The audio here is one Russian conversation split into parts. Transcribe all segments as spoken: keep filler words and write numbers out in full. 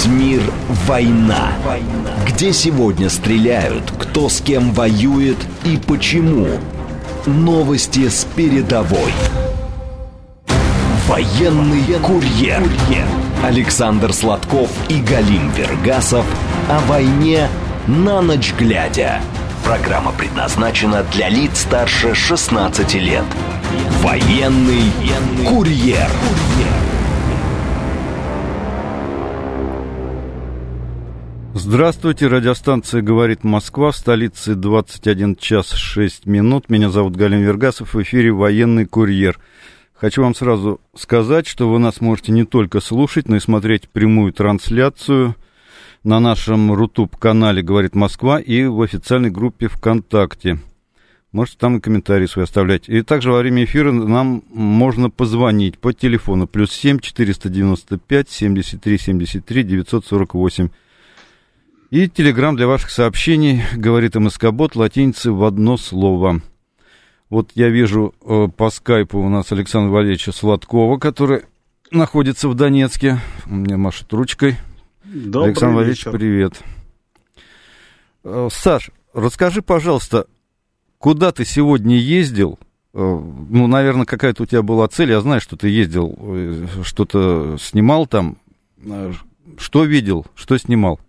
мир «Война». Где сегодня стреляют, кто с кем воюет и почему. Новости с передовой. Военный курьер. Александр Сладков и Галим Вергасов о войне на ночь глядя. Программа предназначена для лиц старше шестнадцати лет. Военный курьер. Здравствуйте, радиостанция «Говорит Москва», в столице двадцать один час шесть минут. Меня зовут Галим Вергасов, в эфире «Военный курьер». Хочу вам сразу сказать, что вы нас можете не только слушать, но и смотреть прямую трансляцию на нашем рутуб-канале «Говорит Москва» и в официальной группе ВКонтакте. Можете там и комментарии свои оставлять. И также во время эфира нам можно позвонить по телефону плюс семь четыреста девяносто пять семьдесят три семьдесят три девятьсот сорок восемь. И телеграм для ваших сообщений, говорит МСК-бот, латиницей в одно слово. Вот я вижу э, по скайпу у нас Александра Валерьевича Сладкова, который находится в Донецке. Он мне машет ручкой. Добрый Александр Валерьевич, вечер. Привет. Э, Саш, расскажи, пожалуйста, куда ты сегодня ездил? Э, ну, наверное, какая-то у тебя была цель. Я знаю, что ты ездил, э, что-то снимал там. Э, что видел, что снимал?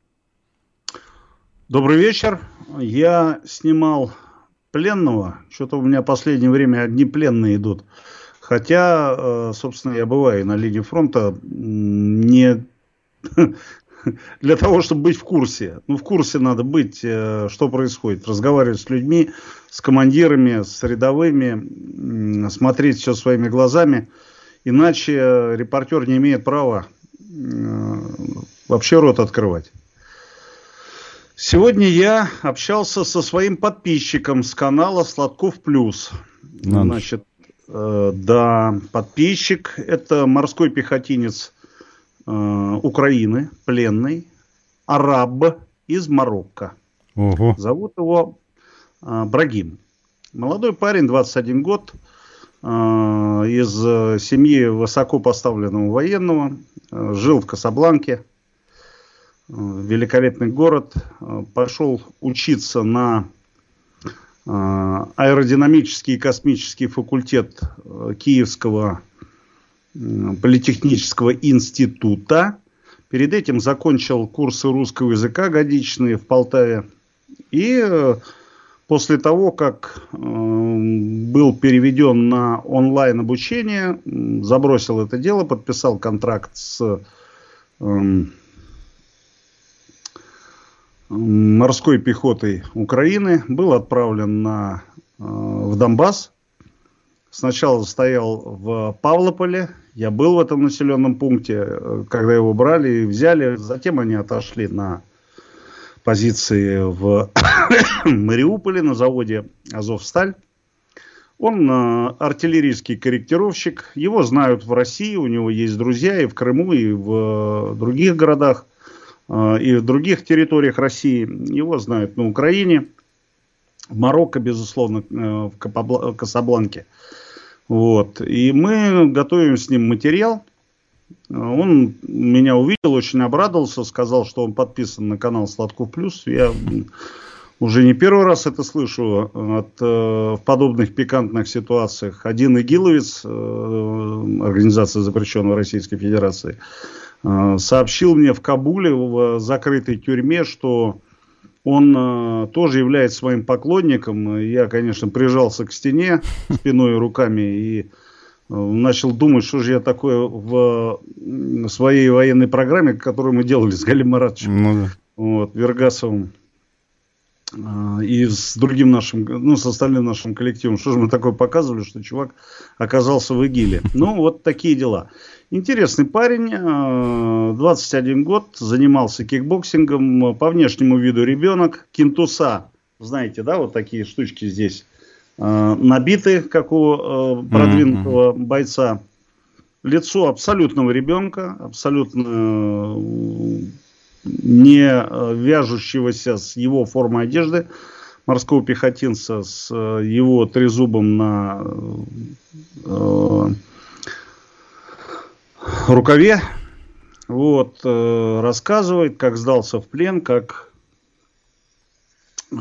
Добрый вечер. Я снимал пленного. Что-то у меня в последнее время одни пленные идут. Хотя, собственно, я бываю на линии фронта не для того, чтобы быть в курсе. Ну, в курсе надо быть, что происходит. Разговаривать с людьми, с командирами, с рядовыми, смотреть все своими глазами. Иначе репортер не имеет права вообще рот открывать. Сегодня я общался со своим подписчиком с канала Сладков Плюс. Значит, э, да, подписчик, это морской пехотинец э, Украины, пленный, араб из Марокко. Ого. Зовут его э, Брагим. Молодой парень, двадцать один год, э, из семьи высокопоставленного военного, э, жил в Касабланке. Великолепный город, пошел учиться на аэродинамический и космический факультет Киевского политехнического института. Перед этим закончил курсы русского языка годичные в Полтаве. И после того, как был переведен на онлайн обучение, забросил это дело, подписал контракт с морской пехотой Украины, был отправлен на, э, в Донбасс. Сначала стоял в Павлополе. Я был в этом населенном пункте, когда его брали и взяли. Затем они отошли на позиции в Мариуполе на заводе «Азовсталь». Он э, артиллерийский корректировщик. Его знают в России. У него есть друзья и в Крыму, и в э, других городах. И в других территориях России. Его знают на Украине, в Марокко, безусловно, в Касабланке. Вот. И мы готовим с ним материал. Он меня увидел, очень обрадовался, сказал, что он подписан на канал Сладков Плюс. Я уже не первый раз это слышу от, в подобных пикантных ситуациях. Один игиловец, организация, запрещенная в Российской Федерации, сообщил мне в Кабуле, в закрытой тюрьме, что он э, тоже является моим поклонником. Я, конечно, прижался к стене спиной и руками и э, начал думать, что же я такое в э, своей военной программе, которую мы делали с Галим Маратовичем, ну, да. вот, Вергасовым э, и с другим нашим, ну, с остальным нашим коллективом. Что же мы такое показывали, что чувак оказался в ИГИЛе. Ну, вот такие дела. Интересный парень, двадцать один год, занимался кикбоксингом, по внешнему виду ребенок, кинтуса, знаете, да, вот такие штучки здесь набиты, как у продвинутого бойца. Лицо абсолютного ребенка, абсолютно не вяжущегося с его формой одежды морского пехотинца, с его трезубом на рукаве. Вот, э, рассказывает, как сдался в плен, как э,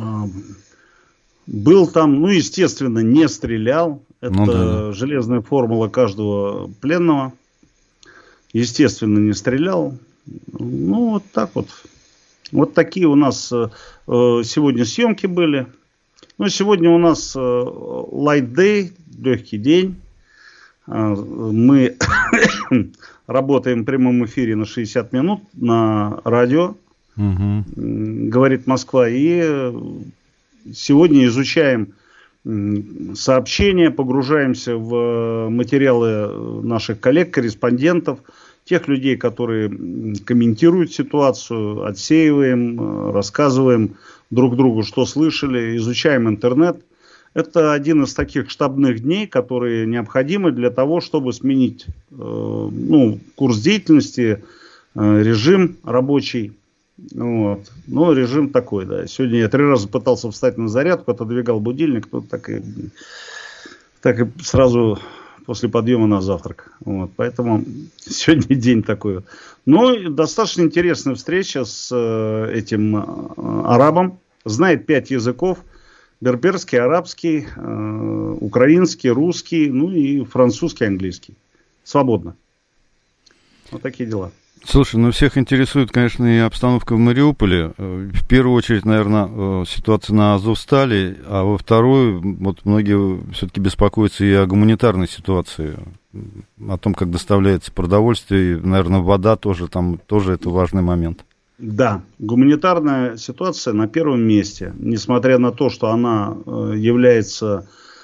был там, ну, естественно, не стрелял. Это ну, да. железная формула каждого пленного. Естественно, не стрелял. Ну, вот так вот. Вот такие у нас э, сегодня съемки были. Ну, сегодня у нас э, light day, легкий день. Э, мы работаем в прямом эфире на шестьдесят минут на радио. Угу. Говорит Москва. И сегодня изучаем сообщения, погружаемся в материалы наших коллег, корреспондентов, тех людей, которые комментируют ситуацию, отсеиваем, рассказываем друг другу, что слышали, изучаем интернет. Это один из таких штабных дней, которые необходимы для того, чтобы сменить э, ну, курс деятельности, э, режим рабочий. Вот. Ну, режим такой, да. Сегодня я три раза пытался встать на зарядку, отодвигал будильник, тут так и, так и сразу после подъема на завтрак. Вот. Поэтому сегодня день такой. Ну, достаточно интересная встреча с э, этим э, арабом. Знает пять языков. Берберский, арабский, э, украинский, русский, ну и французский, английский. Свободно. Вот такие дела. Слушай, ну всех интересует, конечно, и обстановка в Мариуполе. В первую очередь, наверное, ситуация на Азовстали, а во вторую, вот многие все-таки беспокоятся и о гуманитарной ситуации, о том, как доставляется продовольствие, и, наверное, вода тоже, там тоже это важный момент. Да, гуманитарная ситуация на первом месте, несмотря на то, что она является,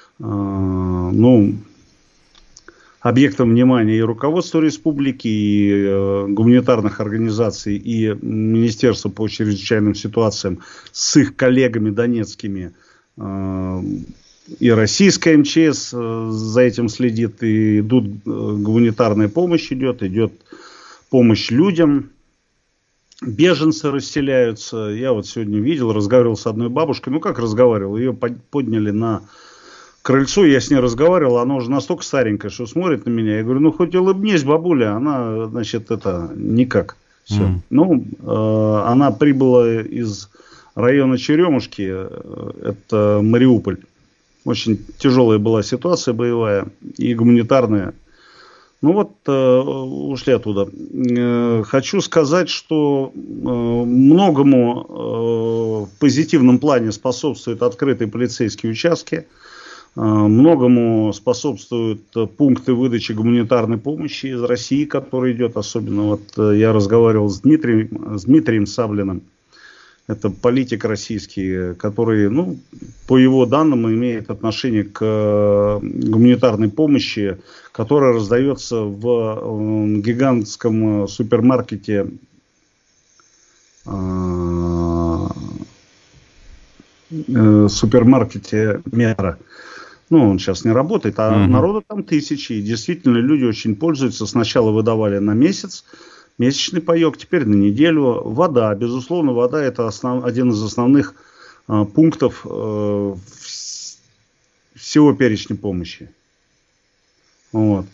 ну, объектом внимания и руководства республики, и э, гуманитарных организаций, и Министерства по чрезвычайным ситуациям с их коллегами донецкими, э, и российская эм че эс э, за этим следит, и идут, э, гуманитарная помощь идет, идет помощь людям, беженцы расселяются. Я вот сегодня видел, разговаривал с одной бабушкой, ну как разговаривал, ее подняли на крыльцо, я с ней разговаривал, она уже настолько старенькая, что смотрит на меня. Я говорю, ну хоть улыбнись, бабуля. Она, значит, это никак. Все. Mm. Ну, э, она прибыла из района Черемушки, это Мариуполь. Очень тяжелая была ситуация боевая и гуманитарная. Ну вот, э, ушли оттуда. Э, хочу сказать, что э, многому э, в позитивном плане способствуют открытые полицейские участки. Многому способствуют пункты выдачи гуманитарной помощи из России, который идет. Особенно вот я разговаривал с Дмитрием, с Дмитрием Саблиным. Это политик российский, который, ну, по его данным, имеет отношение к гуманитарной помощи, которая раздается в гигантском супермаркете супермаркете Метро. Ну, он сейчас не работает, а uh-huh. народу там тысячи. И действительно, люди очень пользуются. Сначала выдавали на месяц месячный паек, теперь на неделю. Вода, безусловно, вода это основ, один из основных а, пунктов а, всего перечня помощи. Вот.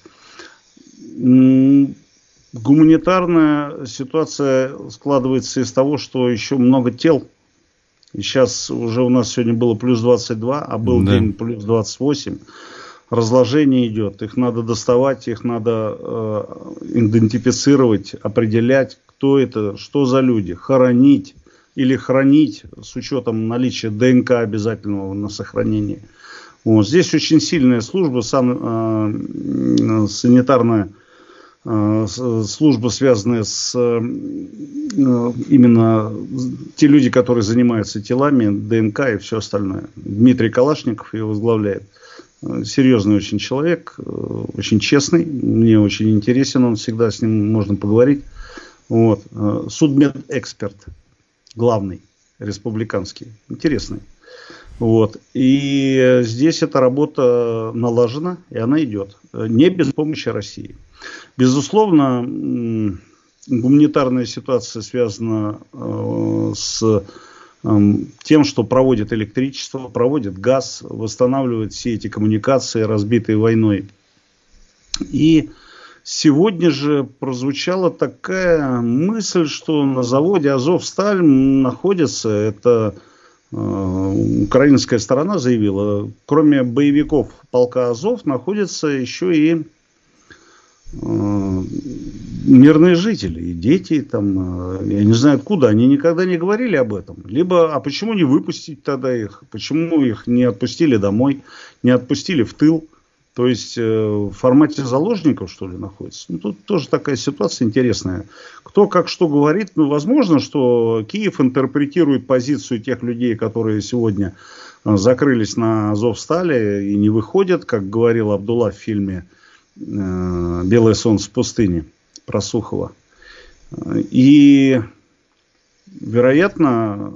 Гуманитарная ситуация складывается из того, что еще много тел. И сейчас уже у нас сегодня было плюс двадцать два, а был да. день плюс двадцать восемь. Разложение идет. Их надо доставать, их надо э, идентифицировать, определять, кто это, что за люди. Хоронить или хранить с учетом наличия ДНК обязательного на сохранение. Вот. Здесь очень сильная служба, сан, э, санитарная э, служба, связанная с э, именно те люди, которые занимаются телами, ДНК и все остальное. Дмитрий Калашников ее возглавляет. Серьезный очень человек, очень честный, мне очень интересен, он всегда с ним можно поговорить. Вот. Судмедэксперт, главный, республиканский, интересный. Вот. И здесь эта работа налажена, и она идет. Не без помощи России. Безусловно, гуманитарная ситуация связана с тем, что проводит электричество, проводит газ, восстанавливает все эти коммуникации, разбитые войной. И Сегодня же прозвучала такая мысль, что на заводе «Азовсталь» находится, это э, украинская сторона заявила, кроме боевиков полка «Азов» находятся еще и э, мирные жители, и дети, там, э, я не знаю откуда, они никогда не говорили об этом. Либо, а почему не выпустить тогда их, почему их не отпустили домой, не отпустили в тыл? То есть э, в формате заложников, что ли, находится. Ну, тут тоже такая ситуация интересная. Кто как что говорит. Ну, возможно, что Киев интерпретирует позицию тех людей, которые сегодня э, закрылись на Азовстале и не выходят, как говорил Абдулла в фильме э, «Белое солнце в пустыне» про Сухова. И, вероятно,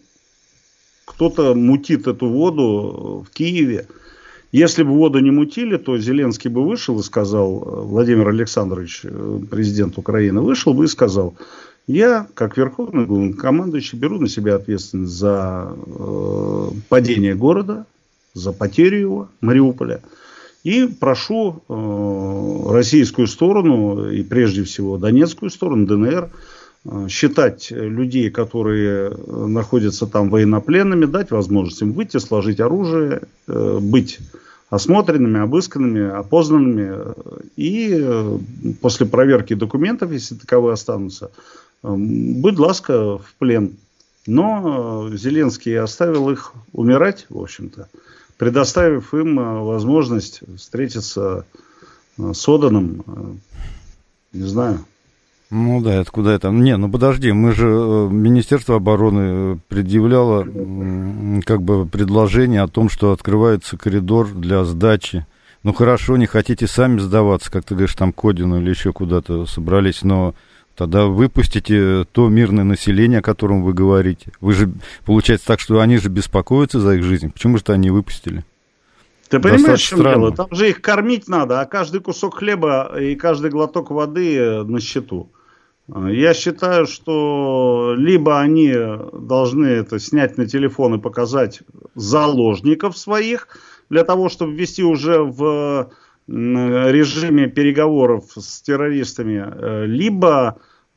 кто-то мутит эту воду в Киеве. Если бы воду не мутили, то Зеленский бы вышел и сказал, Владимир Александрович, президент Украины, вышел бы и сказал, я, как верховный главнокомандующий, беру на себя ответственность за э, падение города, за потерю его, Мариуполя, и прошу э, российскую сторону, и прежде всего Донецкую сторону, ДНР, э, считать людей, которые находятся там военнопленными, дать возможность им выйти, сложить оружие, э, быть осмотренными, обысканными, опознанными, и э, после проверки документов, если таковые останутся, э, будь ласка, в плен. Но э, Зеленский оставил их умирать, в общем-то, предоставив им э, возможность встретиться э, с Оданом, э, не знаю. Ну да, откуда это? Не, ну подожди, мы же, Министерство обороны предъявляло как бы предложение о том, что открывается коридор для сдачи. Ну хорошо, не хотите сами сдаваться, как ты говоришь, там к Одину или еще куда-то собрались, но тогда выпустите то мирное население, о котором вы говорите. Вы же, получается так, что они же беспокоятся за их жизнь. Почему же-то они выпустили? Ты понимаешь, в чем дело? Там же их кормить надо, а каждый кусок хлеба и каждый глоток воды на счету. Я считаю, что либо они должны это снять на телефон и показать заложников своих, для того, чтобы ввести уже в режиме переговоров с террористами, либо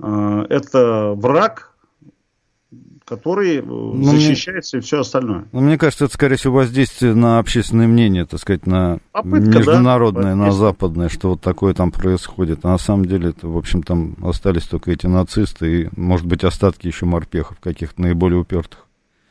это враг, который ну, защищается, и все остальное. Ну, мне кажется, это, скорее всего, воздействие на общественное мнение, так сказать, на попытка, международное, да, на западное, что вот такое там происходит. А на самом деле, это, в общем, там остались только эти нацисты и, может быть, остатки еще морпехов каких-то наиболее упертых.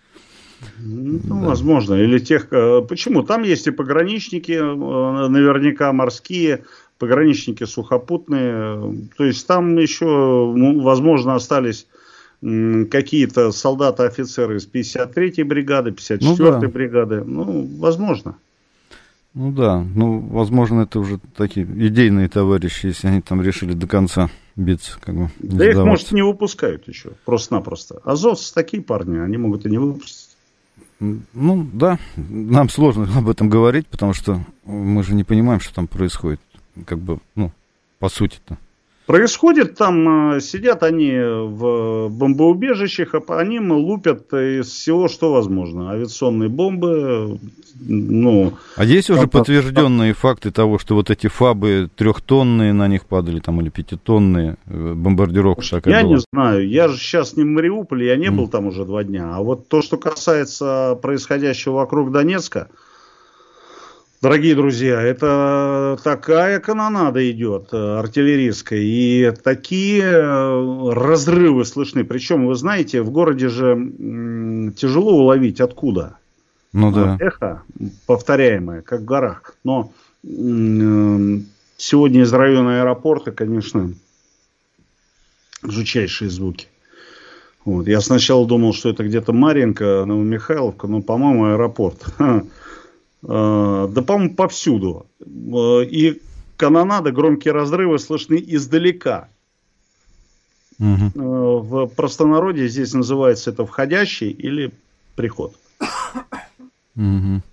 Ну, да. Возможно. Или тех... Почему? Там есть и пограничники, наверняка морские, пограничники сухопутные. То есть там еще, ну, возможно, остались какие-то солдаты, офицеры из пятьдесят третьей бригады, пятьдесят четвёртой ну, да. бригады. Ну, возможно. Ну да, ну, возможно, это уже такие идейные товарищи, если они там решили до конца биться, как бы. Да сдаваться. Их, может, не выпускают еще, просто-напросто. Азовцы такие парни, они могут и не выпустить. Ну, да, нам сложно об этом говорить, потому что мы же не понимаем, что там происходит, как бы, ну, по сути-то. Происходит там, сидят они в бомбоубежищах, а по ним лупят из всего, что возможно. Авиационные бомбы, ну... А есть уже подтвержденные факты того, что вот эти фабы трехтонные на них падали, там, или пятитонные, бомбардировка такая Я была? не знаю, я же сейчас не в Мариуполе, я не mm. был там уже два дня. А вот то, что касается происходящего вокруг Донецка, дорогие друзья, это такая канонада идет артиллерийская, и такие разрывы слышны. Причем, вы знаете, в городе же тяжело уловить откуда. Ну да. Эхо повторяемое, как в горах. Но сегодня из района аэропорта, конечно, жутчайшие звуки. Вот. Я сначала думал, что это где-то Марьинка, Новомихайловка, но, по-моему, аэропорт. Да, по-моему, повсюду. И канонада, громкие разрывы слышны издалека. Угу. В простонародье здесь называется это входящий или приход. Угу.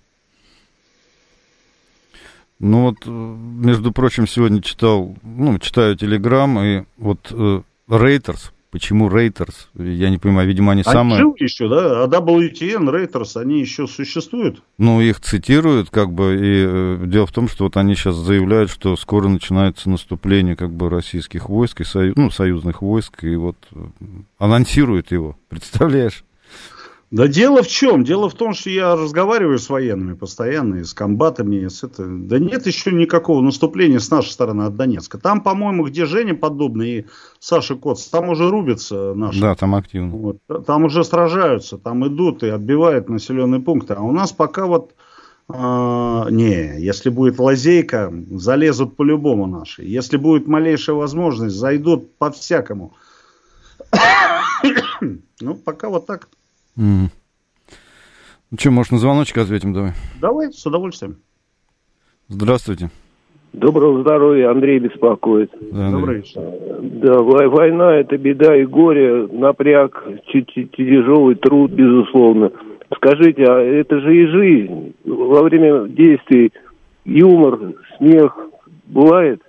Ну вот, между прочим, сегодня читал, ну, читаю Телеграм, и вот Reuters Почему Рейтерс? Я не понимаю, видимо, они, они самые... Они живы еще, да? А дабл ю ти эн, Рейтерс, они еще существуют? Ну, их цитируют, как бы, и э, дело в том, что вот они сейчас заявляют, что скоро начинается наступление, как бы, российских войск, и сою... ну, союзных войск, и вот э, анонсируют его, представляешь? Да дело в чем? Дело в том, что я разговариваю с военными постоянно, и с комбатами, и с это... Да нет еще никакого наступления с нашей стороны от Донецка. Там, по-моему, где Женя Поддубный и Саша Коц, там уже рубятся наши. Да, там активно. Вот. Там уже сражаются, там идут и отбивают населенные пункты. А у нас пока вот... А, не, если будет лазейка, залезут по-любому наши. Если будет малейшая возможность, зайдут по-всякому. Ну, пока вот так. Mm. Ну что, может, на звоночек ответим, давай? Давай, с удовольствием. Здравствуйте. Доброго здоровья, Андрей беспокоит. Да, Добрый вечер. Да, война — это беда и горе, напряг, тяжелый труд, безусловно. Скажите, а это же и жизнь. Во время действий юмор, смех бывает?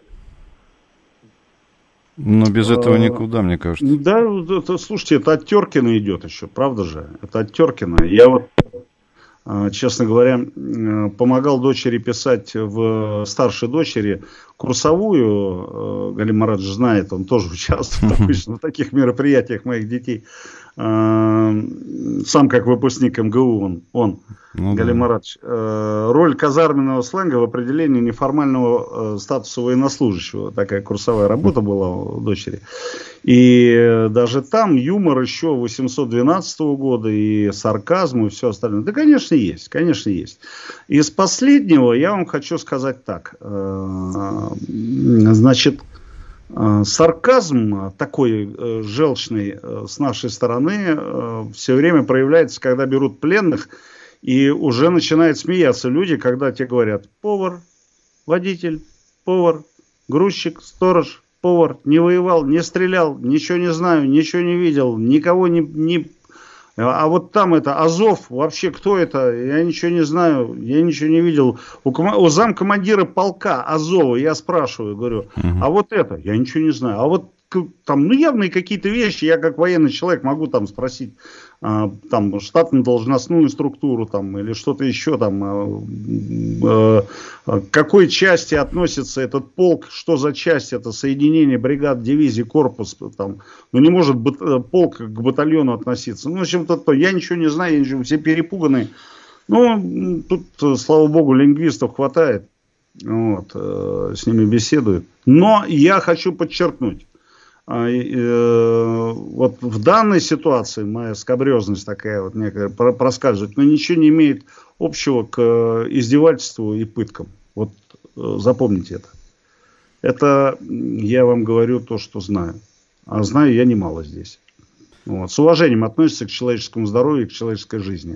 Но без этого никуда, мне кажется. Да, это, слушайте, это от Теркина идет еще, правда же? Это от Теркина. Я вот, честно говоря, помогал дочери писать, в старшей дочери, курсовую. Галим Марадович знает, он тоже участвует обычно в таких мероприятиях моих детей. Сам как выпускник эм гэ у он, он ну, Галим да. Марадович. Роль казарменного сленга в определении неформального статуса военнослужащего. Такая курсовая работа была у дочери. И даже там юмор еще восемьсот двенадцатого года, и сарказм, и все остальное. Да, конечно, есть, конечно, есть. Из последнего я вам хочу сказать так. Значит, сарказм такой э, желчный э, с нашей стороны э, все время проявляется, когда берут пленных, и уже начинают смеяться люди, когда те говорят: повар, водитель, повар, грузчик, сторож, повар, не воевал, не стрелял, ничего не знаю, ничего не видел, никого не... не... А вот там это Азов, вообще кто это? Я ничего не знаю, я ничего не видел. У, ком... у замкомандира полка Азова я спрашиваю, говорю, uh-huh. а вот это? Я ничего не знаю. А вот там, ну, явные какие-то вещи, я как военный человек могу там спросить, а, там, штатно-должностную структуру, там, или что-то еще, там, а, а, к какой части относится этот полк, что за часть, это соединение, бригад, дивизии, корпус, там, ну, не может бат- полк к батальону относиться. Ну, в общем-то, то, я ничего не знаю, я ничего, все перепуганы. Ну, тут, слава богу, лингвистов хватает, вот, э, с ними беседуют. Но я хочу подчеркнуть, вот в данной ситуации моя скабрезность такая вот некая проскальзывает, но ничего не имеет общего к издевательству и пыткам. Вот запомните это. Это я вам говорю то, что знаю. А знаю я немало здесь. Вот. С уважением относятся к человеческому здоровью и к человеческой жизни.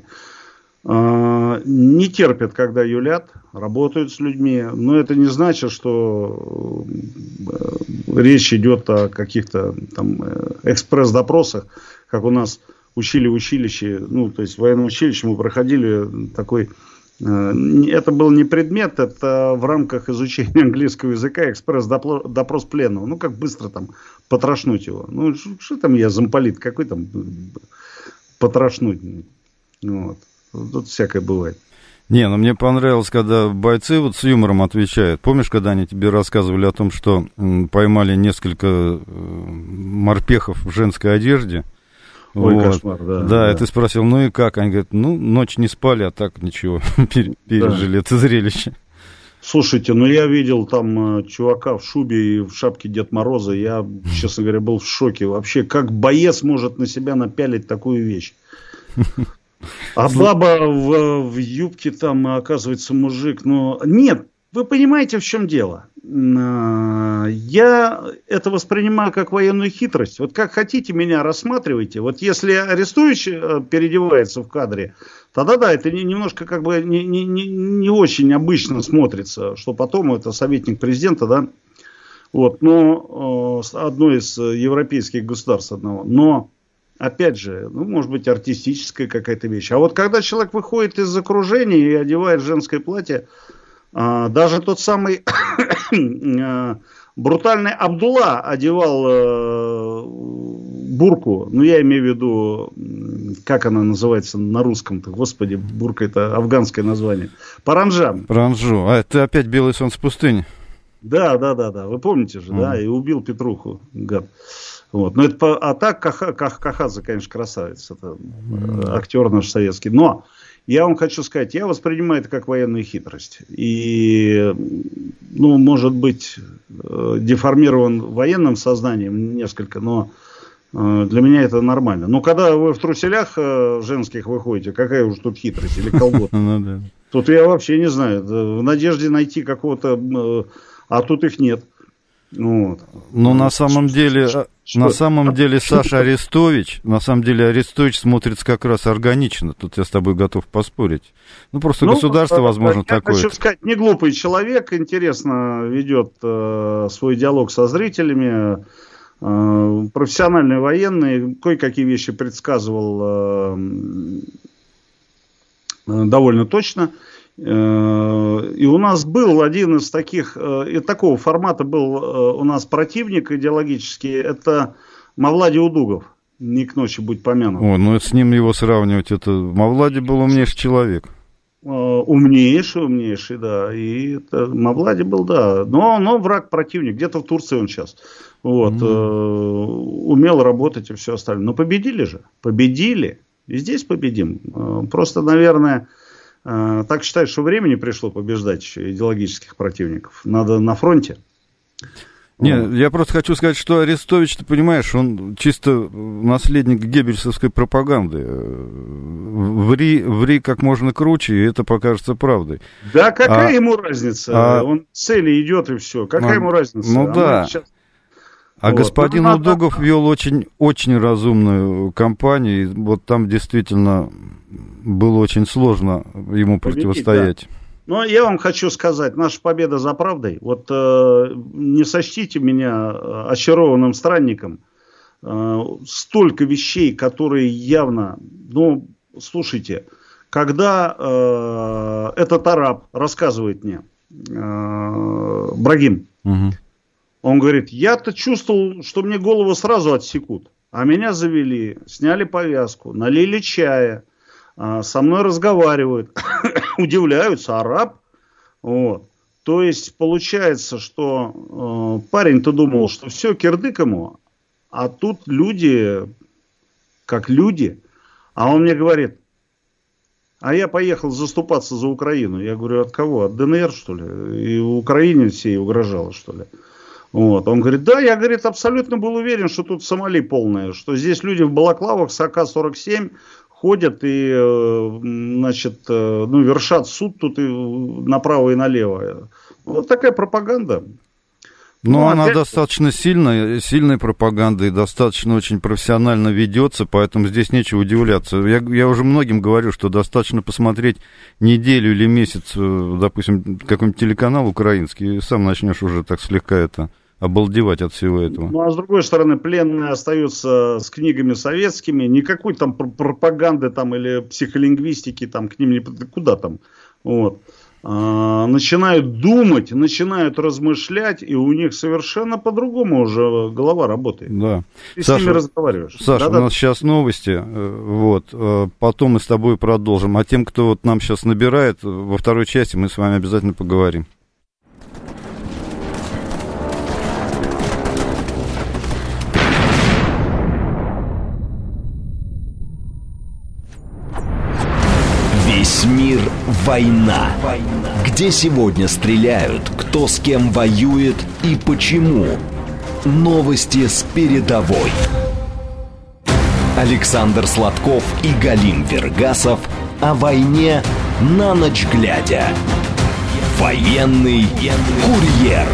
Не терпят, когда юлят, работают с людьми, но это не значит, что речь идет о каких-то там экспресс-допросах, как у нас учили в училище, ну, то есть в военном училище мы проходили такой, это был не предмет, это в рамках изучения английского языка экспресс-допрос пленного, ну, как быстро там потрошнуть его, ну, что там я замполит, какой там потрошнуть, вот. Тут всякое бывает. Не, ну мне понравилось, когда бойцы вот с юмором отвечают. Помнишь, когда они тебе рассказывали о том, что м, поймали несколько э, морпехов в женской одежде? Ой, вот. Кошмар, да, да. Да, и ты спросил, ну и как? Они говорят, ну, ночь не спали, а так ничего, пережили да. это зрелище. Слушайте, ну я видел там э, чувака в шубе и в шапке Дед Мороза. Я, честно говоря, был в шоке. Вообще, как боец может на себя напялить такую вещь? А баба в, в юбке там, оказывается, мужик. Но нет, вы понимаете, в чем дело? Я это воспринимаю как военную хитрость. Вот как хотите меня рассматривайте. Вот если Арестович переодевается в кадре, тогда да, это немножко как бы не, не, не, не очень обычно смотрится, что потом это советник президента, да. Вот, но одно из европейских государств одного. Но опять же, ну, может быть, артистическая какая-то вещь. А вот когда человек выходит из окружения и одевает женское платье, а, даже тот самый брутальный Абдулла одевал а, бурку, ну, я имею в виду, как она называется на русском-то, господи, бурка, это афганское название, паранджан. Паранджу, а это опять белое солнце пустыни? Да, да, да, да, вы помните же, mm. да, и убил Петруху, гад. Вот. Но это, а так Каха, Ках, Кахадзе, конечно, красавец, это mm. актер наш советский, но я вам хочу сказать, я воспринимаю это как военную хитрость. И, ну, может быть, деформирован военным сознанием несколько, но для меня это нормально. Но когда вы в труселях женских выходите, какая уж тут хитрость или колготка? Тут я вообще не знаю. В надежде найти какого-то... А тут их нет. Вот. Но на самом деле, что? на самом деле Саша Арестович, на самом деле Арестович смотрится как раз органично. Тут я с тобой готов поспорить. Ну, просто ну, государство, возможно, я такое. Я хочу сказать, не глупый человек, интересно ведет э, свой диалог со зрителями, э, профессиональный военный, кое-какие вещи предсказывал э, э, довольно точно. И у нас был один из таких, и такого формата был у нас противник идеологический, это Мавлади Удугов, не к ночи будь помянут. О, ну с ним его сравнивать, это Мавлади был умнейший человек. Умнейший, умнейший, да, и это, Мавлади был, да, но, но враг, противник, где-то в Турции он сейчас, вот, mm. умел работать и все остальное, но победили же, победили, и здесь победим, просто, наверное... Так считаю, что времени пришло побеждать еще идеологических противников. Надо на фронте. Нет, я просто хочу сказать, что Арестович, ты понимаешь, он чисто наследник геббельсовской пропаганды. Ври, ври как можно круче, и это покажется правдой. Да какая а, ему разница? А, он к цели идет и все. Какая а, ему разница? Ну а да. Сейчас... А вот. Господин ну, Удугов надо... вел очень, очень разумную кампанию, и вот там действительно... было очень сложно ему победить, противостоять. Да. Но я вам хочу сказать, наша победа за правдой. Вот э, не сочтите меня очарованным странником. Э, столько вещей, которые явно... Ну, слушайте, когда э, этот араб рассказывает мне, э, Брагим, угу. он говорит, я-то чувствовал, что мне голову сразу отсекут. А меня завели, сняли повязку, налили чая. Со мной разговаривают, удивляются, араб. Вот. То есть получается, что э, парень-то думал, что все, кирдык ему, а тут люди, как люди. А он мне говорит, а я поехал заступаться за Украину. Я говорю, от кого? От ДНР, что ли? И Украине всей угрожало, что ли? Вот. Он говорит, да, я, говорит, абсолютно был уверен, что тут Сомали полная, что здесь люди в балаклавах с А К сорок семь ходят и, значит, ну, вершат суд тут и направо и налево. Вот такая пропаганда. Но ну, она опять... достаточно сильная, сильная пропаганда и достаточно очень профессионально ведется, поэтому здесь нечего удивляться. Я, я уже многим говорю, что достаточно посмотреть неделю или месяц, допустим, какой-нибудь телеканал украинский, и сам начнешь уже так слегка это... обалдевать от всего этого. Ну, а с другой стороны, пленные остаются с книгами советскими, никакой там пропаганды там или психолингвистики там к ним не... Куда там? Вот. А, начинают думать, начинают размышлять, и у них совершенно по-другому уже голова работает. Да. Ты Саша, с ними разговариваешь. Саша, да, у нас да. сейчас новости, вот, потом мы с тобой продолжим. А тем, кто вот нам сейчас набирает, во второй части мы с вами обязательно поговорим. Весь мир – война. Где сегодня стреляют, кто с кем воюет и почему. Новости с передовой. Александр Сладков и Галим Вергасов о войне на ночь глядя. Военный курьер.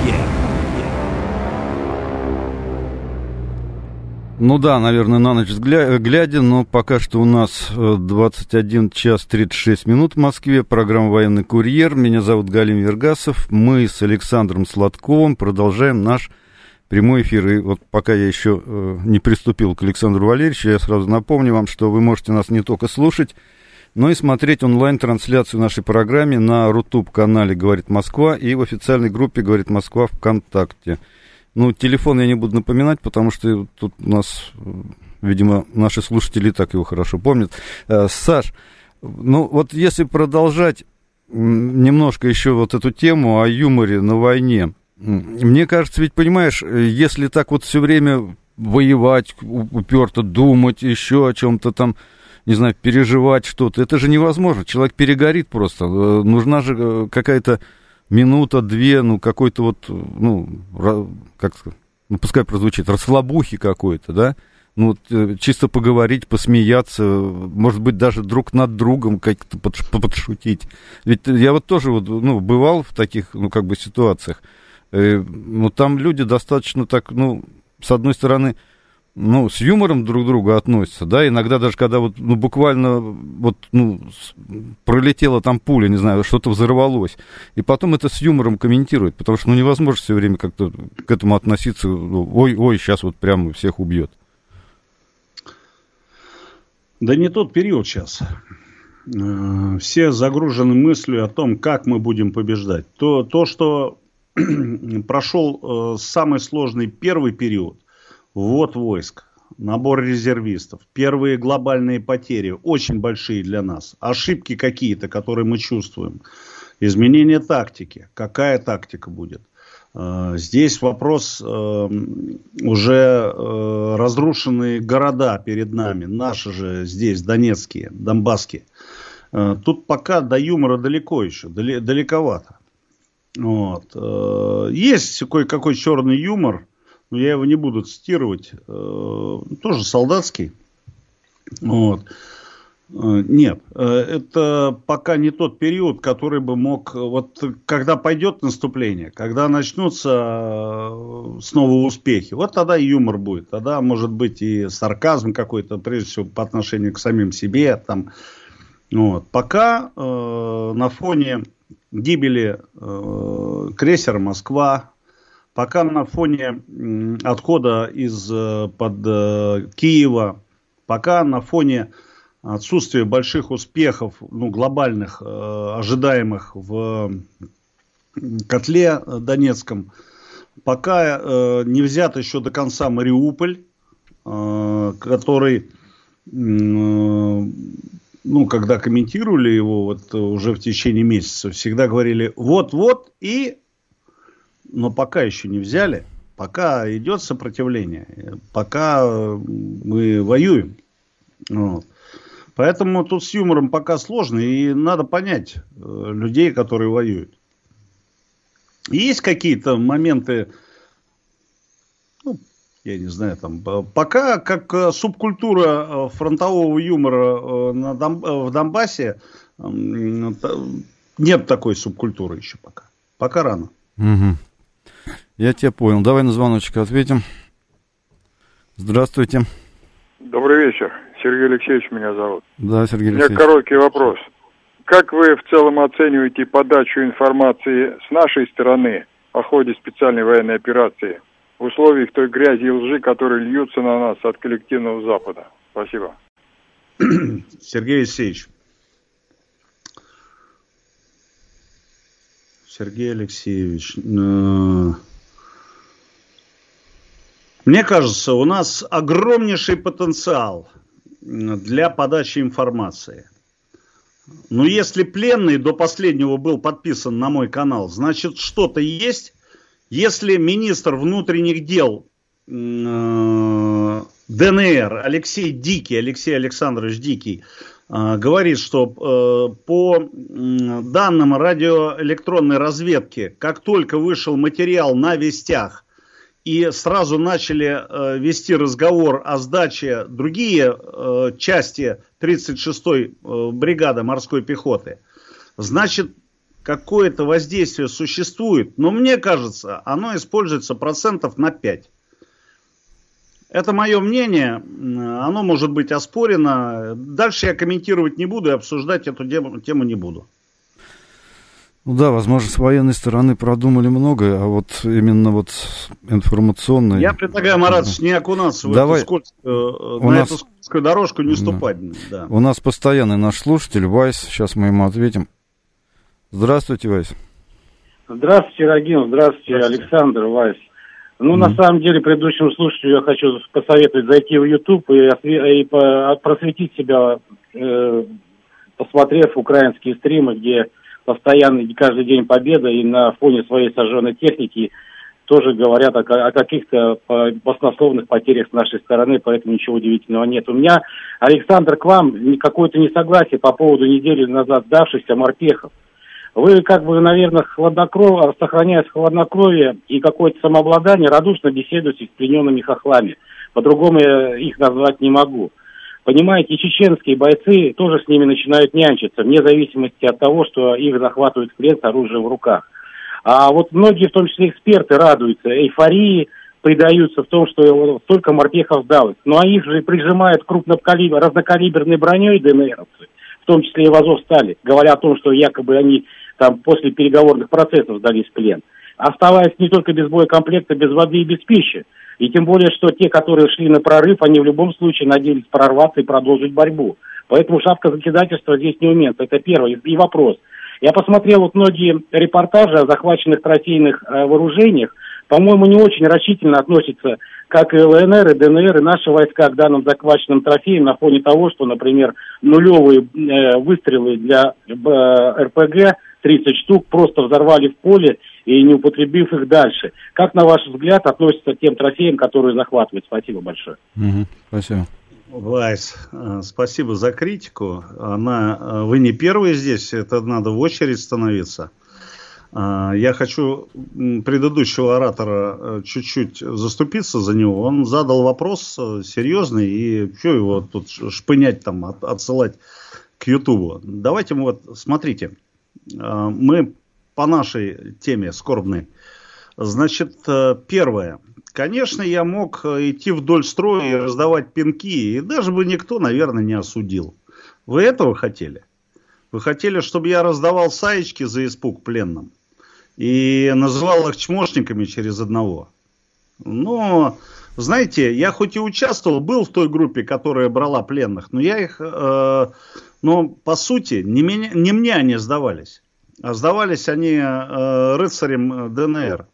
Ну да, наверное, на ночь глядя, но пока что у нас двадцать один час тридцать шесть минут в Москве. Программа «Военный курьер». Меня зовут Галим Вергасов. Мы с Александром Сладковым продолжаем наш прямой эфир. И вот пока я еще не приступил к Александру Валерьевичу, я сразу напомню вам, что вы можете нас не только слушать, но и смотреть онлайн-трансляцию нашей программы на Рутуб-канале «Говорит Москва» и в официальной группе «Говорит Москва» ВКонтакте. Ну, телефон я не буду напоминать, потому что тут у нас, видимо, наши слушатели так его хорошо помнят. Саш, ну вот если продолжать немножко еще вот эту тему о юморе на войне, мне кажется, ведь, понимаешь, если так вот все время воевать, уперто думать еще о чем-то там, не знаю, переживать что-то, это же невозможно, человек перегорит просто, нужна же какая-то минута, две, ну, какой-то вот, ну, как сказать, ну, пускай прозвучит, расслабухи какой-то, да, ну, вот, чисто поговорить, посмеяться, может быть, даже друг над другом как-то подшутить. Ведь я вот тоже, вот, ну, бывал в таких, ну, как бы, ситуациях, ну, там люди достаточно так, ну, с одной стороны, ну, с юмором друг к другу относятся, да, иногда даже когда вот, ну, буквально вот, ну, пролетела там пуля, не знаю, что-то взорвалось, и потом это с юмором комментируют, потому что, ну, невозможно все время как-то к этому относиться, ну, ой, ой, сейчас вот прямо всех убьет. Да не тот период сейчас. Все загружены мыслью о том, как мы будем побеждать. То, то что прошел самый сложный первый период, ввод войск, набор резервистов, первые глобальные потери, очень большие для нас, ошибки какие-то, которые мы чувствуем, изменение тактики, какая тактика будет. Здесь вопрос уже разрушенные города перед нами, наши же здесь, донецкие, донбасские. Тут пока до юмора далеко еще, далековато. Вот. Есть кое-какой черный юмор, но я его не буду цитировать, тоже солдатский. Вот. Нет, это пока не тот период, который бы мог, вот когда пойдет наступление, когда начнутся снова успехи, вот тогда и юмор будет, тогда может быть и сарказм какой-то, прежде всего по отношению к самим себе. Там. Вот. Пока э, на фоне гибели э, крейсера «Москва», пока на фоне э, отхода из-под э, Киева, пока на фоне отсутствия больших успехов, ну, глобальных, э, ожидаемых в котле донецком, пока э, не взят еще до конца Мариуполь, э, который, э, ну, когда комментировали его вот уже в течение месяца, всегда говорили вот-вот и, но пока еще не взяли, пока идет сопротивление, пока мы воюем. Вот. Поэтому тут с юмором пока сложно, и надо понять э, людей, которые воюют. Есть какие-то моменты, ну, я не знаю, там, пока как э, субкультура фронтового юмора э, на Дон, э, в Донбассе, э, нет такой субкультуры еще пока. Пока рано. Угу. Я тебя понял. Давай на звоночек ответим. Здравствуйте. Добрый вечер. Сергей Алексеевич меня зовут. Да, Сергей Алексеевич. У меня короткий вопрос. Как вы в целом оцениваете подачу информации с нашей стороны о ходе специальной военной операции в условиях той грязи и лжи, которые льются на нас от коллективного Запада? Спасибо. Сергей Алексеевич. Сергей Алексеевич. Мне кажется, у нас огромнейший потенциал для подачи информации. Но если пленный до последнего был подписан на мой канал, значит что-то есть. Если министр внутренних дел э, ДНР Алексей Дикий, Алексей Александрович Дикий, э, говорит, что э, по э, данным радиоэлектронной разведки, как только вышел материал на Вестях, и сразу начали э, вести разговор о сдаче другие э, части тридцать шестой э, бригады морской пехоты, значит, какое-то воздействие существует. Но мне кажется, оно используется процентов на пять. Это мое мнение, оно может быть оспорено. Дальше я комментировать не буду и обсуждать эту тему, тему не буду. Ну да, возможно, с военной стороны продумали многое, а вот именно вот информационной... Я предлагаю, Марат, не окунаться в Давай. эту скользкую, У на нас... эту скользкую дорожку, не ступать. Да. Да. У нас постоянный наш слушатель Вайс, сейчас мы ему ответим. Здравствуйте, Вайс. Здравствуйте, Рагин, здравствуйте, здравствуйте, Александр, Вайс. Ну, mm-hmm. на самом деле, предыдущему слушателю я хочу посоветовать зайти в YouTube и, и просветить себя, э, посмотрев украинские стримы, где постоянно, каждый день победа, и на фоне своей сожженной техники тоже говорят о, о каких-то баснословных потерях с нашей стороны, поэтому ничего удивительного нет. У меня, Александр, к вам какое-то несогласие по поводу недели назад сдавшихся морпехов. Вы, как бы, наверное, хладнокровно, сохраняя хладнокровие и какое-то самообладание, радушно беседуете с плененными хохлами. По-другому я их назвать не могу. Понимаете, чеченские бойцы тоже с ними начинают нянчиться, вне зависимости от того, что их захватывают в плен с оружием в руках. А вот многие, в том числе эксперты, радуются, эйфории придаются в том, что столько морпехов сдалось. Ну а их же прижимают крупнокалиберной, разнокалиберной броней ДНРовцы, в том числе и в Азовстали, говоря о том, что якобы они там после переговорных процессов сдались в плен, оставаясь не только без боекомплекта, без воды и без пищи. И тем более, что те, которые шли на прорыв, они в любом случае надеялись прорваться и продолжить борьбу. Поэтому шапка закидательства здесь не умеет. Это первый. И вопрос. Я посмотрел вот многие репортажи о захваченных трофейных э, вооружениях. По-моему, не очень рачительно относятся как и ЛНР, и ДНР, и наши войска к данным захваченным трофеям на фоне того, что, например, нулевые э, выстрелы для э, РПГ тридцать штук просто взорвали в поле и не употребив их дальше. Как, на ваш взгляд, относятся к тем трофеям, которые захватывают? Спасибо большое. Угу, спасибо. Вайс, спасибо за критику. Она, вы не первые здесь, это надо в очередь становиться. Я хочу предыдущего оратора чуть-чуть заступиться за него. Он задал вопрос серьезный, и что его тут шпынять там, отсылать к Ютубу. Давайте мы вот, смотрите, мы по нашей теме скорбной. Значит, первое. Конечно, я мог идти вдоль строя и раздавать пинки, и даже бы никто, наверное, не осудил. Вы этого хотели? Вы хотели, чтобы я раздавал саечки за испуг пленным и называл их чмошниками через одного? Но, знаете, я хоть и участвовал, был в той группе, которая брала пленных, но я их, э, но по сути, не, меня, не мне они сдавались, а сдавались они э, рыцарям ДНР.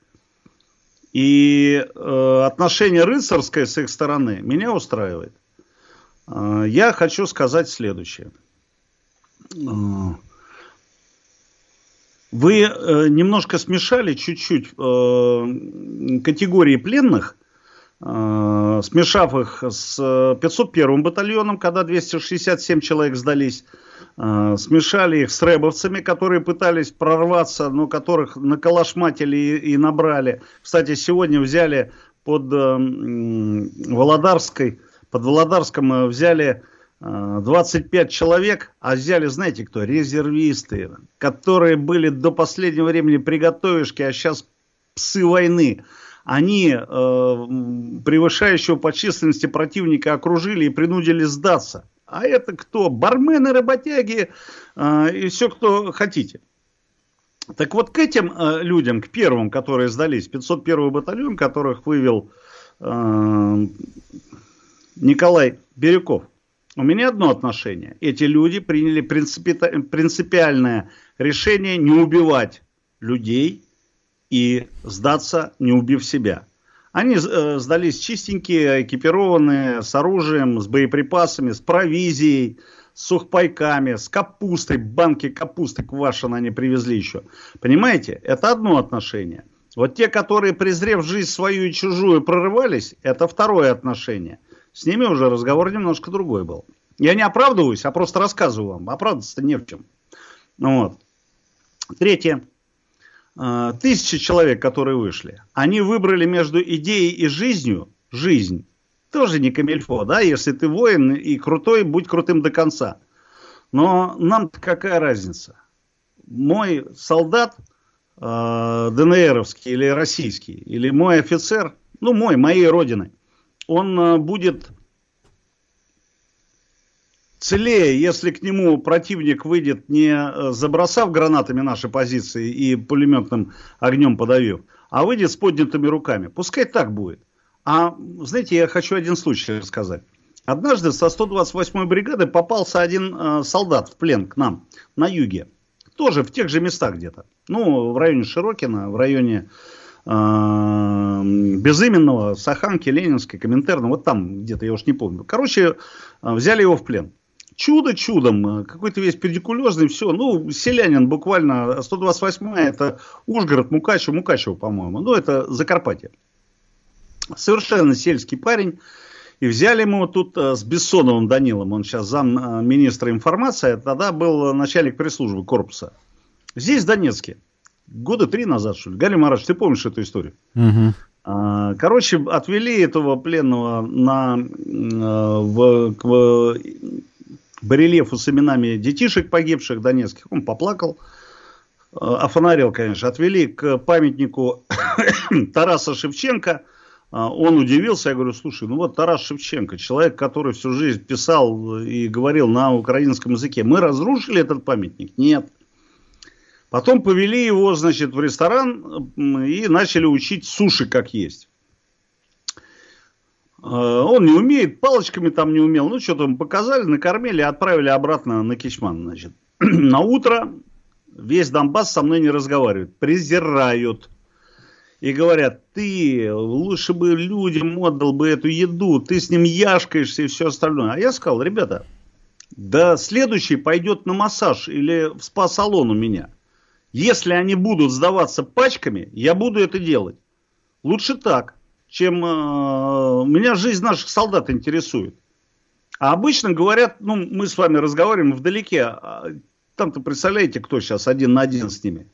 И э, отношение рыцарское с их стороны меня устраивает. Э, я хочу сказать следующее. Э, вы э, немножко смешали чуть-чуть э, категории пленных, э, смешав их с пятьсот первым батальоном, когда двести шестьдесят семь человек сдались. Смешали их с рэбовцами, которые пытались прорваться, но которых наколошматили и, и набрали. Кстати, сегодня взяли под э, Володарской, под Володарском взяли э, двадцать пять человек, а взяли, знаете кто? Резервисты, которые были до последнего времени приготовишки, а сейчас псы войны. Они э, превышающего по численности противника окружили и принудили сдаться. А это кто? Бармены, работяги э, и все, кто хотите. Так вот, к этим э, людям, к первым, которые сдались, пятьсот первый батальон, которых вывел э, Николай Бирюков, у меня одно отношение. Эти люди приняли принципи- принципиальное решение не убивать людей и сдаться, не убив себя. Они э, сдались чистенькие, экипированные, с оружием, с боеприпасами, с провизией, с сухпайками, с капустой, банки капусты квашеной они привезли еще. Понимаете, это одно отношение. Вот те, которые, презрев жизнь свою и чужую, прорывались, это второе отношение. С ними уже разговор немножко другой был. Я не оправдываюсь, а просто рассказываю вам. Оправдываться-то не в чем. Вот. Третье. Тысячи человек, которые вышли, они выбрали между идеей и жизнью жизнь. Тоже не камильфо, да, если ты воин и крутой, будь крутым до конца. Но нам-то какая разница? Мой солдат э, ДНРовский или российский, или мой офицер, ну мой, моей родины, он э, будет целее, если к нему противник выйдет, не забросав гранатами наши позиции и пулеметным огнем подавив, а выйдет с поднятыми руками. Пускай так будет. А, знаете, я хочу один случай рассказать. Однажды со сто двадцать восьмой бригады попался один э, солдат в плен к нам на юге. Тоже в тех же местах где-то. Ну, в районе Широкино, в районе Безыменного, Саханки, Ленинской, Коминтерна, вот там где-то, я уж не помню. Короче, взяли его в плен. Чудо чудом, какой-то весь педикулезный, все. Ну, селянин буквально, сто двадцать восьмая, это Ужгород, Мукачево, Мукачево, по-моему. Ну, это Закарпатье. Совершенно сельский парень. И взяли ему тут с Бессоновым Данилом, он сейчас замминистра информации, тогда был начальник пресс-службы корпуса. Здесь, в Донецке. Года три назад, что ли. Галина Маратович, ты помнишь эту историю? Угу. Короче, отвели этого пленного на, в, к барельефу с именами детишек погибших донецких. Он поплакал, офонарил, конечно. Отвели к памятнику Тараса Шевченко. Он удивился, я говорю, слушай, ну вот Тарас Шевченко, человек, который всю жизнь писал и говорил на украинском языке. Мы разрушили этот памятник? Нет. Потом повели его, значит, в ресторан и начали учить суши как есть. Он не умеет, палочками там не умел. Ну, что-то ему показали, накормили и отправили обратно на Кичман, значит. На утро весь Донбасс со мной не разговаривает. Презирают. И говорят, ты лучше бы людям отдал бы эту еду, ты с ним яшкаешься и все остальное. А я сказал, ребята, да следующий пойдет на массаж или в спа-салон у меня. Если они будут сдаваться пачками, я буду это делать. Лучше так, чем э, меня жизнь наших солдат интересует. А обычно говорят, ну, мы с вами разговариваем вдалеке, а там-то представляете, кто сейчас один на один с ними.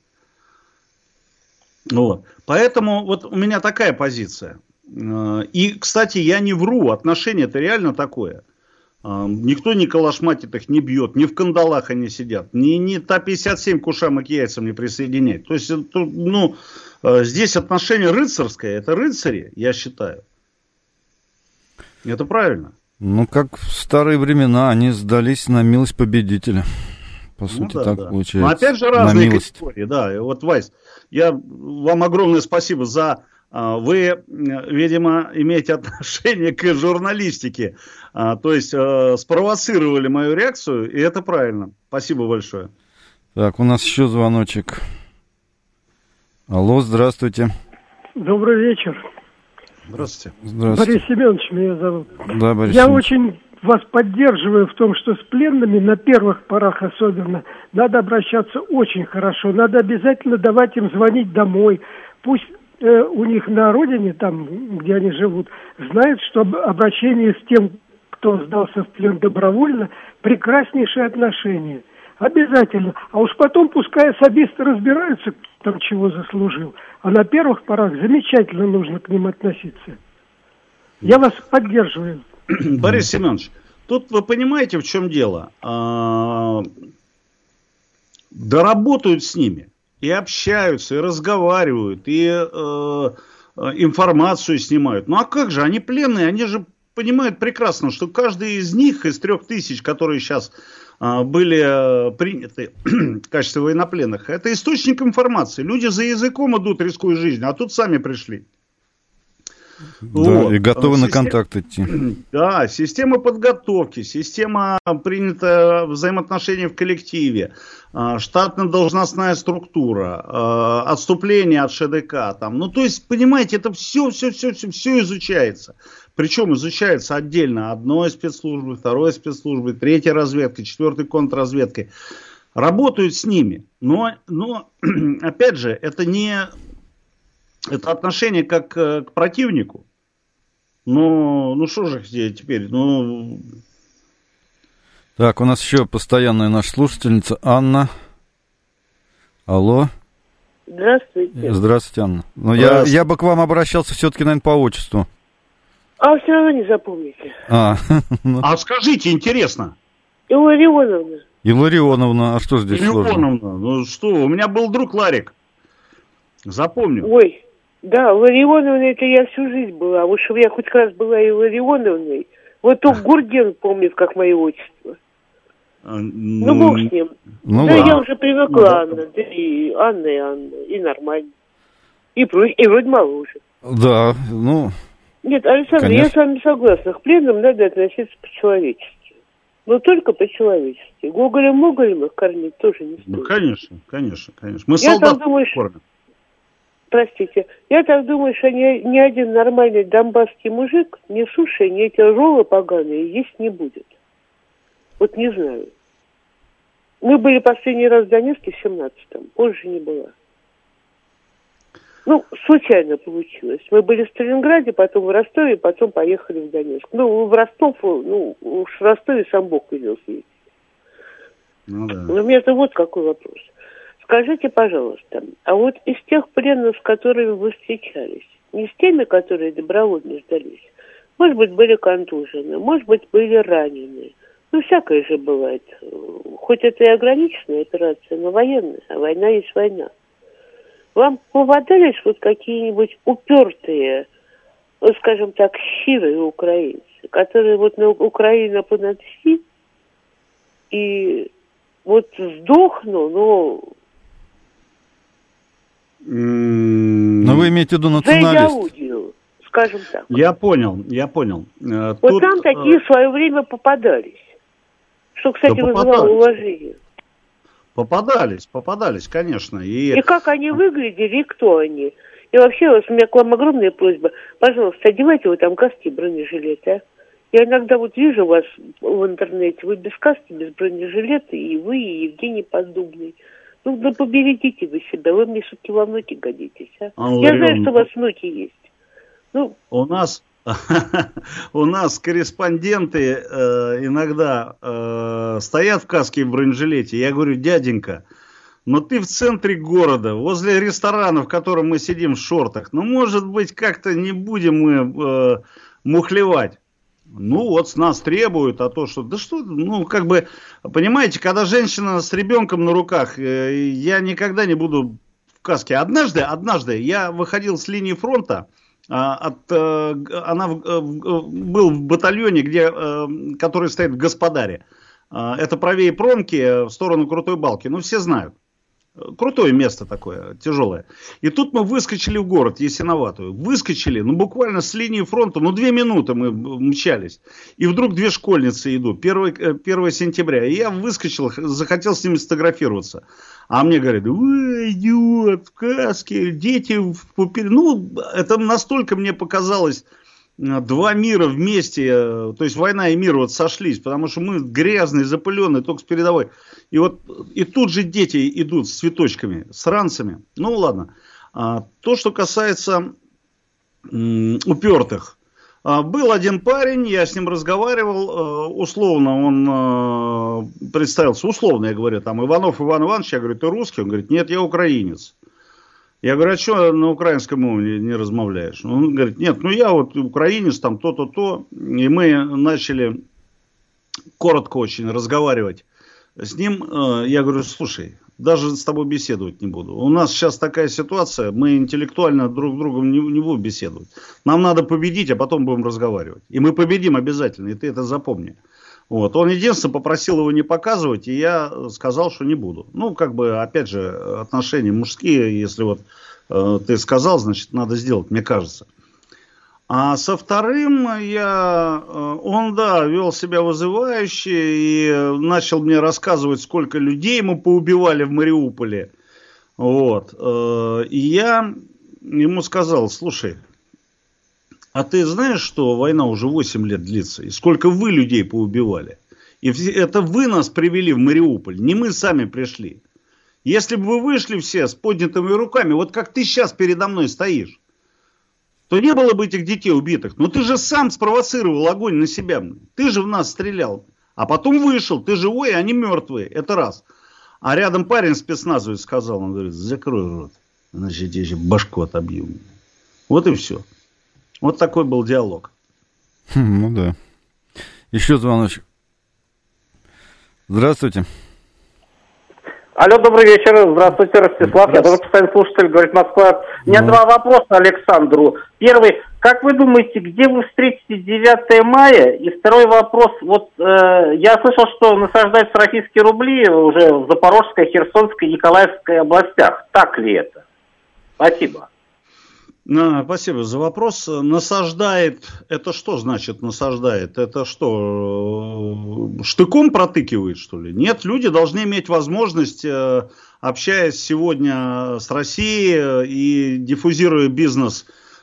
Вот. Поэтому вот у меня такая позиция. И, кстати, я не вру, отношение-то реально такое. Никто не калашматит их, не бьет, не в кандалах они сидят, ни, ни Та пятьдесят семь к ушам и к яйцам не присоединяет. То есть, ну, здесь отношение рыцарское, это рыцари, я считаю. Это правильно. Ну, как в старые времена, они сдались на милость победителя. По ну, сути, да, так да. получается. Но опять же разные категории, да. И вот, Вайс, я вам огромное спасибо за... Вы, видимо, имеете отношение к журналистике. То есть, спровоцировали мою реакцию, и это правильно. Спасибо большое. Так, у нас еще звоночек. Алло, здравствуйте. Добрый вечер. Здравствуйте. Здравствуйте. Борис Семенович меня зовут. Да, Борис Я Семенович. очень вас поддерживаю в том, что с пленными, на первых порах особенно, надо обращаться очень хорошо. Надо обязательно давать им звонить домой. Пусть э, у них на родине, там, где они живут, знают, что обращение с тем, кто сдался в плен добровольно, прекраснейшие отношения. Обязательно. А уж потом пускай особисты разбираются, кто там чего заслужил. А на первых порах замечательно нужно к ним относиться. Я вас поддерживаю. Борис Семенович, тут вы понимаете, в чем дело? А, да работают с ними, и общаются, и разговаривают, и э, информацию снимают. Ну а как же, они пленные, они же понимают прекрасно, что каждый из них, из трех тысяч, которые сейчас э, были э, приняты в качестве военнопленных, это источник информации. Люди за языком идут, рискуя жизнью, а тут сами пришли. Да, вот. И готовы Система... на контакт идти. Да, система подготовки, система принятия взаимоотношений в коллективе, штатно-должностная структура, отступление от ШДК. Там. Ну, то есть, понимаете, это все, все, все, все, все изучается. Причем изучается отдельно одной спецслужбы, второй спецслужбы, третьей разведкой, четвертой контрразведкой. Работают с ними. Но, но опять же, это не... Это отношение как к противнику. Ну, ну что же теперь? Ну... Так, у нас еще постоянная наша слушательница Анна. Алло. Здравствуйте. Здравствуйте, Анна. Ну, я, я бы к вам обращался все-таки, наверное, по отчеству. А все равно не запомните. А, а скажите, интересно. Илларионовна. Илларионовна, а что здесь сложно? Илларионовна, ну что, у меня был друг Ларик. Запомню. Ой. Да, Ларионовна, это я всю жизнь была. Вот чтобы я хоть раз была и Ларионовной. Вот только Гурген помнит, как мое отчество. А, ну, ну, бог с ним. Ну, да, ладно. я уже привыкла, Анна. Да и Анна, и Анна. И нормально. И, и вроде моложе. Да, ну... Нет, Александр, конечно. Я с вами согласна. К пленным надо относиться по-человечески. Но только по-человечески. Гоголем-моголем их кормить тоже не стоит. Ну, конечно, конечно, конечно. Мы я солдат думаю, кормим. простите, я так думаю, что ни, ни один нормальный донбасский мужик ни суши, ни эти роллы поганые есть не будет. Вот не знаю. Мы были последний раз в Донецке в семнадцатом, позже не была. Ну, случайно получилось. Мы были в Сталинграде, потом в Ростове, потом поехали в Донецк. Ну, в Ростов, ну, уж в Ростове сам Бог велел съездить. Ну, да. Но у меня-то вот какой вопрос. Скажите, пожалуйста, а вот из тех пленных, с которыми вы встречались, не с теми, которые добровольно сдались, может быть, были контужены, может быть, были ранены. Ну, всякое же бывает. Хоть это и ограниченная операция, но военная, а война есть война. Вам попадались вот какие-нибудь упертые, ну, скажем так, щирые украинцы, которые вот на Украину понадси, и вот сдохну, но... Но вы имеете в виду националист? За идеологию, скажем так. Я понял, я понял. Вот Тут... там такие в свое время попадались, что, кстати, да вызывало уважение. Попадались, попадались, конечно. И... и как они выглядели, и кто они. И вообще, у меня к вам огромная просьба. Пожалуйста, одевайте вы там каски, бронежилеты, а? Я иногда вот вижу вас в интернете, вы без каски, без бронежилета, и вы, и Евгений Поддубный. Ну, да поберегите вы себя, вы мне все-таки во внуки годитесь, а? Анна Я знаю, что у вас внуки есть. Ну... У нас... У нас корреспонденты э, иногда э, стоят в каске и в бронежилете. Я говорю, дяденька, но ты в центре города, возле ресторана, в котором мы сидим в шортах. Ну, может быть, как-то не будем мы э, мухлевать. Ну, вот с нас требуют, а то, что... Да что, ну, как бы, понимаете, когда женщина с ребенком на руках, э, я никогда не буду в каске. Однажды, однажды я выходил с линии фронта. От, она был в батальоне, где, который стоит в Господаре. Это правее Промки, в сторону Крутой Балки. Ну, все знают. Крутое место такое, тяжелое. И тут мы выскочили в город, Ясиноватую. Выскочили, ну, буквально с линии фронта, ну, две минуты мы мчались. И вдруг две школьницы идут, первого сентября. И я выскочил, захотел с ними сфотографироваться. А мне говорят, ой, идиот, в каске, дети в пупире. Ну, это настолько мне показалось... Два мира вместе, то есть война и мир вот сошлись, потому что мы грязные, запыленные, только с передовой. И вот и тут же дети идут с цветочками, с ранцами. Ну ладно. А, то, что касается м, упертых. А, был один парень, я с ним разговаривал, а, условно он а, представился, условно я говорю, там Иванов Иван Иванович, я говорю, ты русский? Он говорит, нет, я украинец. Я говорю, а что на украинском не, не размовляешь? Он говорит, нет, ну я вот украинец, там то-то, то. И мы начали коротко очень разговаривать с ним. Я говорю, слушай, даже с тобой беседовать не буду. У нас сейчас такая ситуация, мы интеллектуально друг с другом не, не будем беседовать. Нам надо победить, а потом будем разговаривать. И мы победим обязательно, и ты это запомни. Вот. Он единственное попросил его не показывать, и я сказал, что не буду. Ну, как бы, опять же, отношения мужские, если вот э, ты сказал, значит, надо сделать, мне кажется. А со вторым я, э, он, да, вел себя вызывающе и начал мне рассказывать, сколько людей ему поубивали в Мариуполе. Вот. Э, и я ему сказал, слушай, а ты знаешь, что война уже восемь лет длится? И сколько вы людей поубивали? И это вы нас привели в Мариуполь, не мы сами пришли. Если бы вы вышли все с поднятыми руками, вот как ты сейчас передо мной стоишь, то не было бы этих детей убитых. Но ты же сам спровоцировал огонь на себя. Ты же в нас стрелял. А потом вышел, ты живой, а они мертвые. Это раз. А рядом парень спецназовец сказал, он говорит, закрой рот, иначе я тебе еще башку отобью. Вот и все. Вот такой был диалог. Хм, ну да. Еще звоночек. Здравствуйте. Алло, добрый вечер. Здравствуйте, Ростислав. Я тоже постоянный слушатель, говорит Москва. У меня ну. два вопроса Александру. Первый. Как вы думаете, где вы встретите девятое мая? И второй вопрос. Вот э, я слышал, что насаждаются российские рубли уже в Запорожской, Херсонской, Николаевской областях. Так ли это? Спасибо. Ну, спасибо за вопрос. Насаждает, это что значит насаждает? Это что, штыком протыкивает, что ли? Нет, люди должны иметь возможность общаясь сегодня с Россией и диффузируя бизнес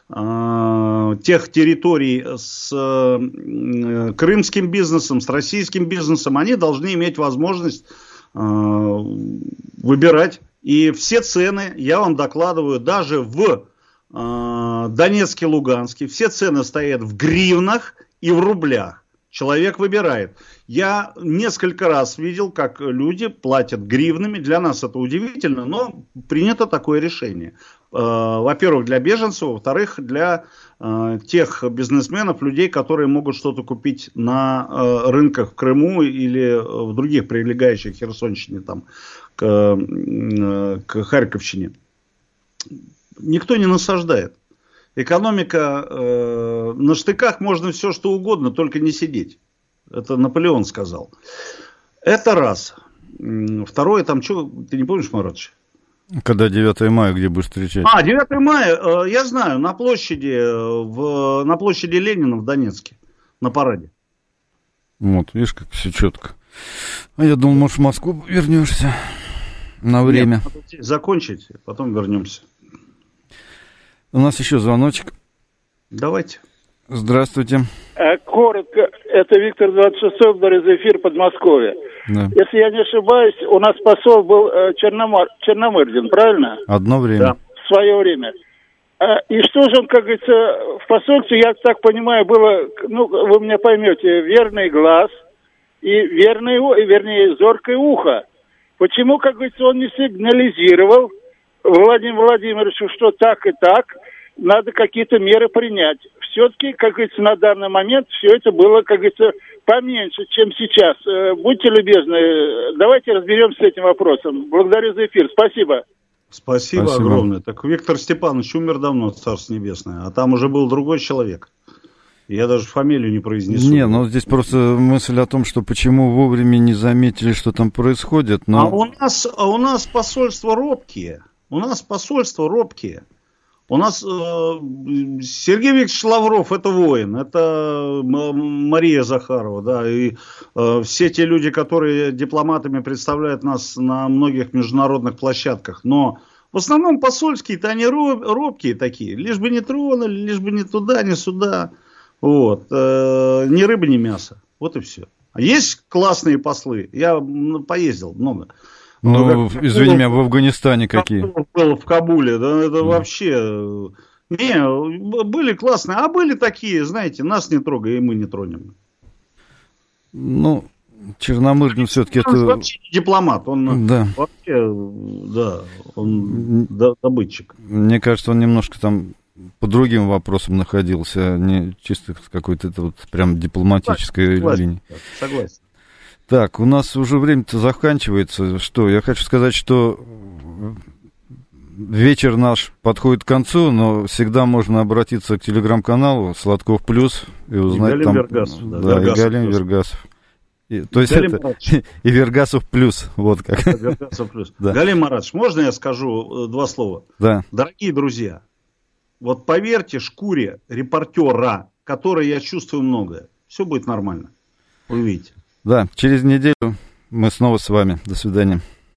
э, тех территорий с э, крымским бизнесом, с российским бизнесом, они должны иметь возможность э, выбирать. И все цены, я вам докладываю, даже в э, Донецке, Луганске, все цены стоят в гривнах и в рублях. Человек выбирает. Я несколько раз видел, как люди платят гривнами. Для нас это удивительно, но принято такое решение. Во-первых, для беженцев, во-вторых, для тех бизнесменов, людей, которые могут что-то купить на рынках в Крыму или в других прилегающих Херсонщине, там, к, к Харьковщине. Никто не насаждает. Экономика э, на штыках, можно все что угодно, только не сидеть. Это Наполеон сказал. Это раз. Второе, там что, ты не помнишь, Маратович? Когда девятое мая, где будешь встречать? А, девятое мая, э, я знаю, на площади, в, на площади Ленина в Донецке, на параде. Вот, видишь, как все четко. А я думал, может, в Москву вернешься на время. Нет, закончить, потом вернемся. У нас еще звоночек. Давайте. Здравствуйте. Коротко, это Виктор двадцать шестой, Борис Эфир, Подмосковье. Да. Если я не ошибаюсь, у нас посол был Черномор... Черномырдин, правильно? Одно время. Да. В свое время. И что же он, как говорится, в посольстве, я так понимаю, было, ну, вы меня поймете, верный глаз и верный, вернее, зоркое ухо. Почему, как говорится, он не сигнализировал Владимиру Владимировичу, что так и так, надо какие-то меры принять. Все-таки, как говорится, на данный момент все это было, как говорится, поменьше, чем сейчас. Будьте любезны, давайте разберемся с этим вопросом. Благодарю за эфир. Спасибо. Спасибо, Спасибо огромное. Так Виктор Степанович умер давно, Царство Небесное, а там уже был другой человек. Я даже фамилию не произнесу. Не, ну здесь просто мысль о том, что почему вовремя не заметили, что там происходит. Но... А у нас, а у нас посольства робкие. У нас посольства робкие. У нас э, Сергей Викторович Лавров — это воин, это Мария Захарова, да, и э, все те люди, которые дипломатами представляют нас на многих международных площадках. Но в основном посольские-то они роб, робкие такие, лишь бы не тронули, лишь бы не туда, не сюда. Вот, э, ни рыба, ни мясо. Вот и все. А есть классные послы. Я поездил много. Ну, как, извини меня, в Афганистане какие? Был в Кабуле, да, это да. Вообще... Не, были классные, а были такие, знаете, нас не трогай, и мы не тронем. Ну, Черномырдин все-таки это... Он вообще дипломат, он да. вообще, да, он добытчик. Мне кажется, он немножко там по другим вопросам находился, не чисто с какой-то это вот прям дипломатической согласен, линии. Согласен. Так, у нас уже время-то заканчивается. Что, я хочу сказать, что вечер наш подходит к концу, но всегда можно обратиться к телеграм-каналу Сладков Плюс и узнать и там... Вергасов, да, да, Вергасов и Галин плюс. Вергасов. И, то есть Галим это и Вергасов Плюс, вот как. Вергасов Плюс. Да. Галим Маратович, можно я скажу два слова? Да. Дорогие друзья, вот поверьте шкуре репортера, которой я чувствую многое, все будет нормально. Увидите. Да, через неделю мы снова с вами. До свидания.